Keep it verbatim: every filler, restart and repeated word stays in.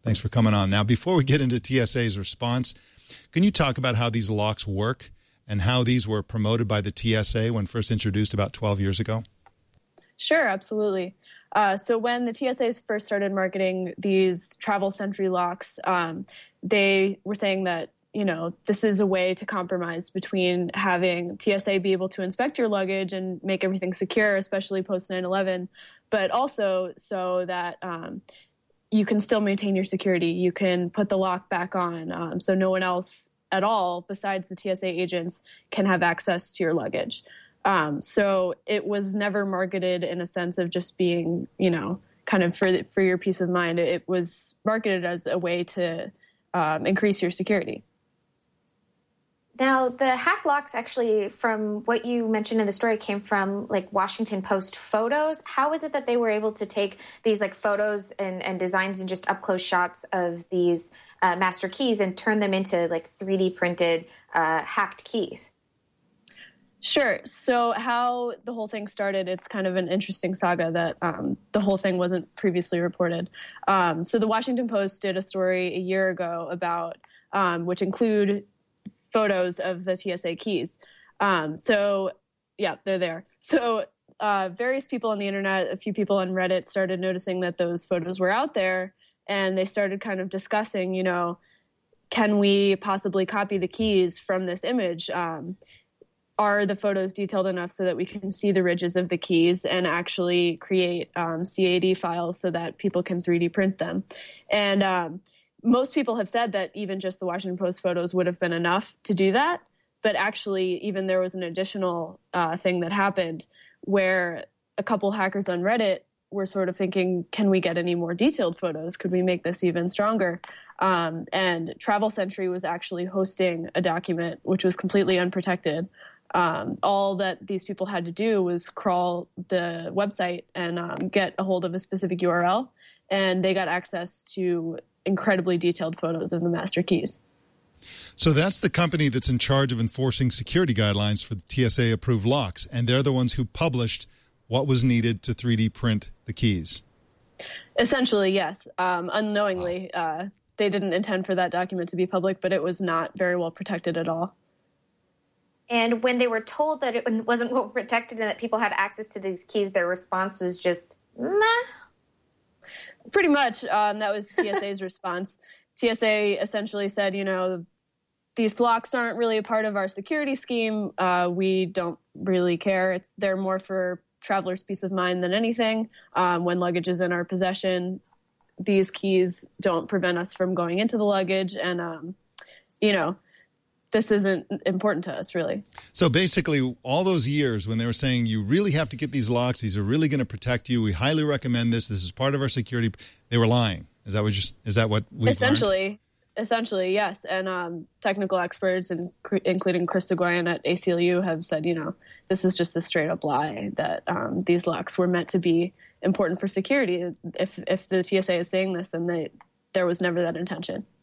Thanks for coming on. Now, before we get into T S A's response, can you talk about how these locks work and how these were promoted by the T S A when first introduced about twelve years ago? Sure, absolutely. Uh, so when the T S A first started marketing these Travel Sentry locks, um, they were saying that, you know, this is a way to compromise between having T S A be able to inspect your luggage and make everything secure, especially post nine eleven, but also so that um, you can still maintain your security. You can put the lock back on, um, so no one else at all besides the T S A agents can have access to your luggage. Um, so it was never marketed in a sense of just being, you know, kind of for for your peace of mind. It was marketed as a way to um, increase your security. Now, the hack locks actually, from what you mentioned in the story, came from like Washington Post photos. How is it that they were able to take these like photos and, and designs and just up close shots of these uh, master keys and turn them into like three D printed uh, hacked keys? Sure. So how the whole thing started, it's kind of an interesting saga that um, the whole thing wasn't previously reported. Um, so the Washington Post did a story a year ago about, um, which include photos of the T S A keys. Um, so yeah, they're there. So uh, various people on the internet, a few people on Reddit started noticing that those photos were out there, and they started kind of discussing, you know, can we possibly copy the keys from this image? Um, Are the photos detailed enough so that we can see the ridges of the keys and actually create um, C A D files so that people can three D print them? And um, most people have said that even just the Washington Post photos would have been enough to do that. But actually, even there was an additional uh, thing that happened where a couple hackers on Reddit were sort of thinking, can we get any more detailed photos? Could we make this even stronger? Um, and Travel Sentry was actually hosting a document which was completely unprotected. Um, all that these people had to do was crawl the website and um, get a hold of a specific U R L, and they got access to incredibly detailed photos of the master keys. So that's the company that's in charge of enforcing security guidelines for the T S A-approved locks, and they're the ones who published what was needed to three D print the keys. Essentially, yes. Um, unknowingly, wow. uh, they didn't intend for that document to be public, but it was not very well protected at all. And when they were told that it wasn't well protected and that people had access to these keys, their response was just, meh. Pretty much. Um, that was T S A's response. T S A essentially said, you know, these locks aren't really a part of our security scheme. Uh, we don't really care. It's They're more for travelers' peace of mind than anything. Um, when luggage is in our possession, these keys don't prevent us from going into the luggage. And, um, you know, this isn't important to us, really. So basically, all those years when they were saying you really have to get these locks, these are really going to protect you, we highly recommend this, this is part of our security, they were lying. Is that what just is that what we essentially? Learned? Essentially, yes. And um, technical experts, and including Chris DeGuyan at A C L U, have said, you know, this is just a straight up lie, that um, these locks were meant to be important for security. If if the T S A is saying this, then they, there was never that intention.